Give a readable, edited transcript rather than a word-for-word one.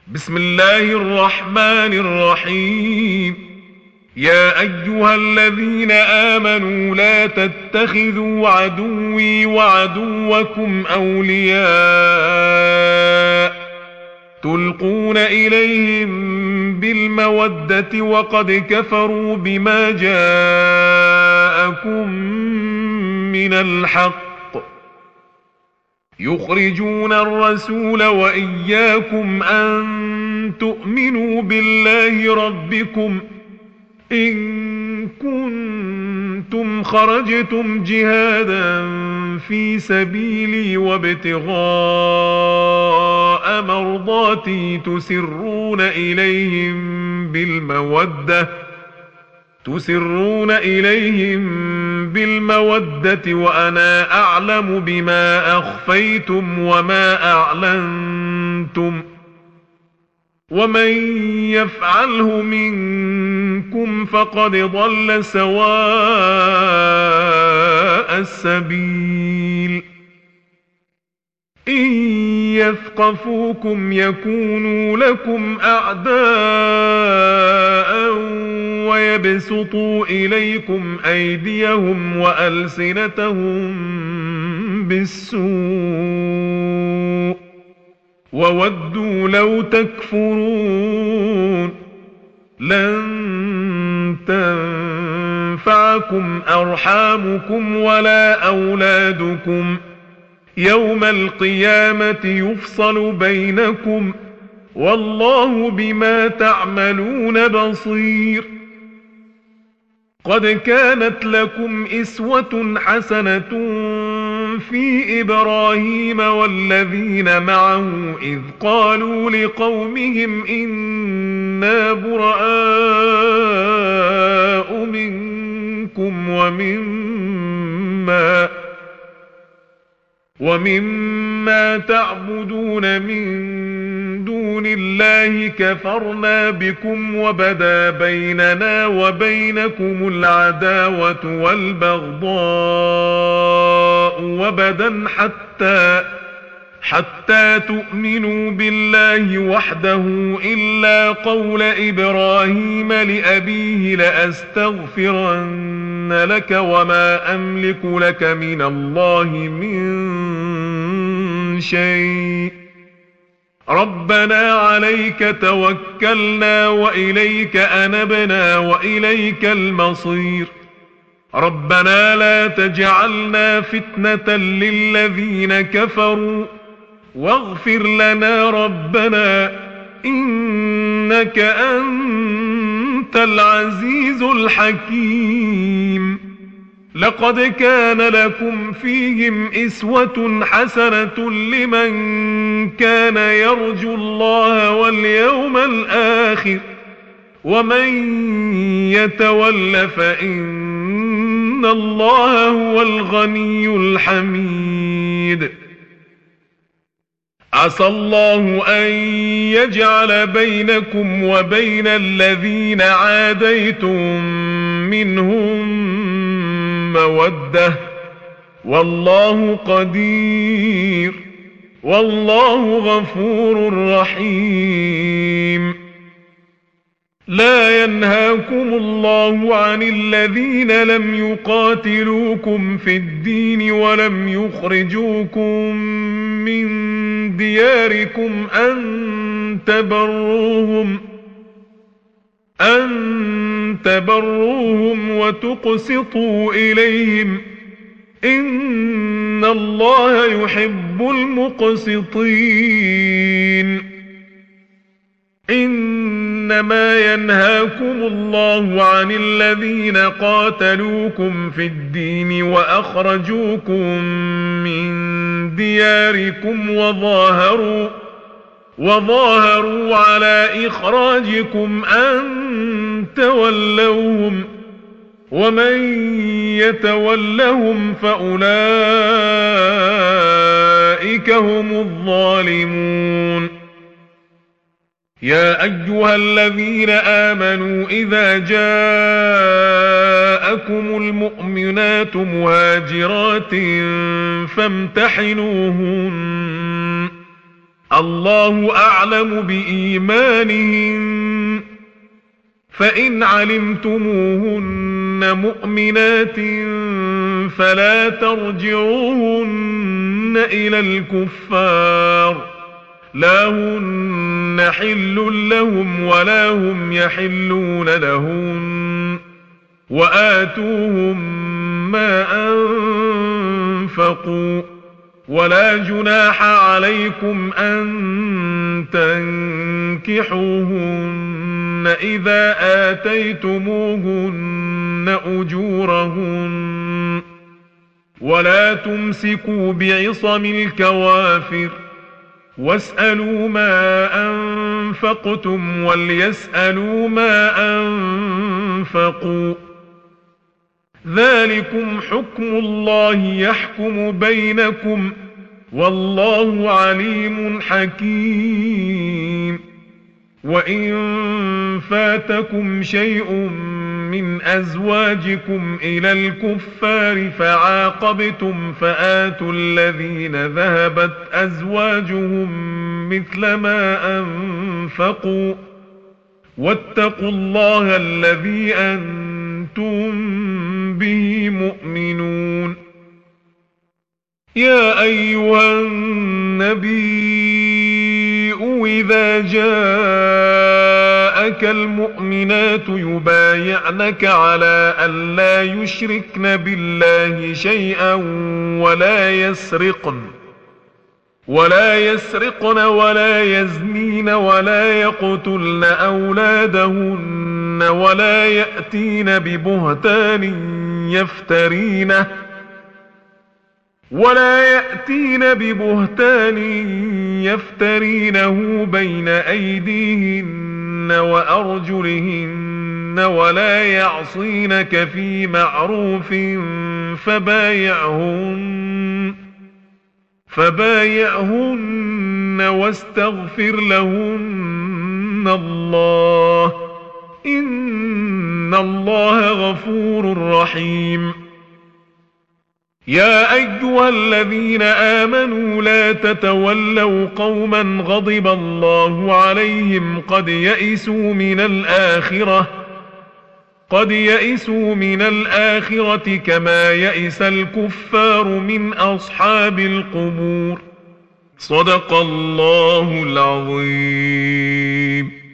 بسم الله الرحمن الرحيم. يا أيها الذين آمنوا لا تتخذوا عدوي وعدوكم أولياء تلقون إليهم بالمودة وقد كفروا بما جاءكم من الحق يخرجون الرسول وإياكم أن تؤمنوا بالله ربكم إن كنتم خرجتم جهادا في سبيلي وابتغاء مرضاتي تسرون إليهم بالمودة وأنا أعلم بما أخفيتم وما أعلنتم ومن يفعله منكم فقد ضل سواء السبيل. إن يثقفوكم يكونوا لكم أعداء ويبسطوا إليكم أيديهم وألسنتهم بالسوء وودوا لو تكفرون. لن تنفعكم أرحامكم ولا أولادكم يوم القيامة يفصل بينكم والله بما تعملون بصير. قد كانت لكم إسوة حسنة في إبراهيم والذين معه إذ قالوا لقومهم إنا براء منكم ومما تعبدون من دون الله كفرنا بكم وبدا بيننا وبينكم العداوة والبغضاء وبدا حتى تؤمنوا بالله وحده إلا قول إبراهيم لأبيه لأستغفرن لك وما أملك لك من الله من شيء ربنا عليك توكلنا وإليك أنبنا وإليك المصير. ربنا لا تجعلنا فتنة للذين كفروا واغفر لنا ربنا إنك أنت العزيز الحكيم. لقد كان لكم فيهم إسوة حسنة لمن كان يرجو الله واليوم الآخر ومن يتول فإن الله هو الغني الحميد. عسى الله أن يجعل بينكم وبين الذين عاديتم منهم مودة والله قدير والله غفور رحيم. لا ينهاكم الله عن الذين لم يقاتلوكم في الدين ولم يخرجوكم من دياركم أن تبروهم وتقسطوا إليهم إن الله يحب المقسطين. إنما ينهاكم الله عن الذين قاتلوكم في الدين وأخرجوكم من دياركم وظاهروا على إخراجكم أن تولوهم ومن يتولهم فأولئك هم الظالمون. يا أيها الذين آمنوا إذا جاءكم المؤمنات مهاجرات فامتحنوهن الله أعلم بإيمانهن فإن علمتموهن مؤمنات فلا ترجعوهن إلى الكفار لا هن حل لهم ولا هم يحلون لهن وآتوهم ما أنفقوا ولا جناح عليكم أن تنكحوهن إذا آتيتموهن أجورهن ولا تمسكوا بعصم الكوافر واسألوا ما أنفقتم وليسألوا ما أنفقوا ذلكم حكم الله يحكم بينكم والله عليم حكيم وإن فاتكم شيء من أزواجكم إلى الكفار فعاقبتم فآتوا الذين ذهبت أزواجهم مثل ما أنفقوا واتقوا الله الذي أنتم به مؤمنون يا أيها النبي إذا جاءك المؤمنات يبايعنك على أن لا يشركن بالله شيئا ولا يسرقن ولا يزنين ولا يقتلن أولادهن ولا يأتين ببهتان يفترينه بين أيديهن وأرجلهن ولا يعصينك في معروف فبايعهن واستغفر لهن الله إن الله غفور رحيم يا أيها الذين آمنوا لا تتولوا قوما غضب الله عليهم قد يئسوا من الآخرة كما يئس الكفار من أصحاب القبور صدق الله العظيم.